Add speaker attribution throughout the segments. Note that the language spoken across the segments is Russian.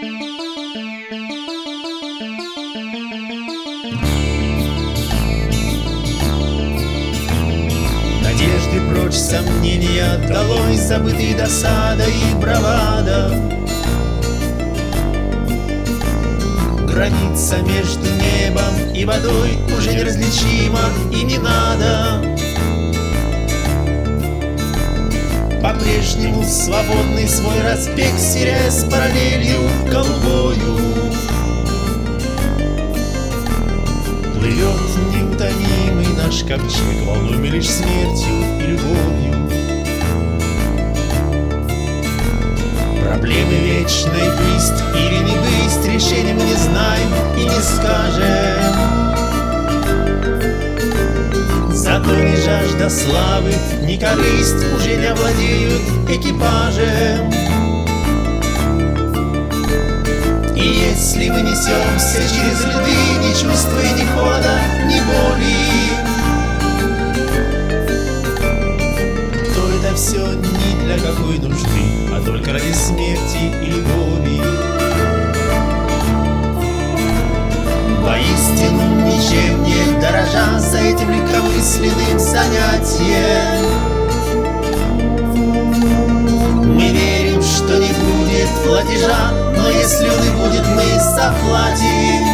Speaker 1: Надежды прочь, сомнения долой, забытые досада и бравада. Граница между небом и водой уже неразличима и не надо. По-прежнему свободный свой разбег, сверяя с параллелью голубою. Плывет неутомимый наш ковчег, волнуемый лишь смертью и любовью. Проблемы вечной быть или не быть, решения мы не знаем и не скажем. Зато ни жажда славы, ни корысть уже не овладеют экипажем. И если мы несемся через льды, не чувствуя ни холода, ни боли, то это все не для какой нужды, а только ради смерти и любови. Воистину ничем не дорожа за этим легкомысленным занятием, мы верим, что не будет платежа, но если он и будет, мы заплатим.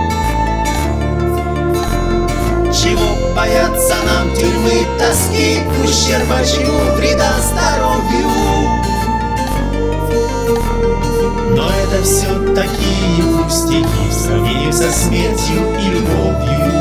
Speaker 1: Чего бояться нам тюрьмы, тоски, ущерба чему, вреда здоровью? Но это все такие пустяки в сравнении со смертью и любовью.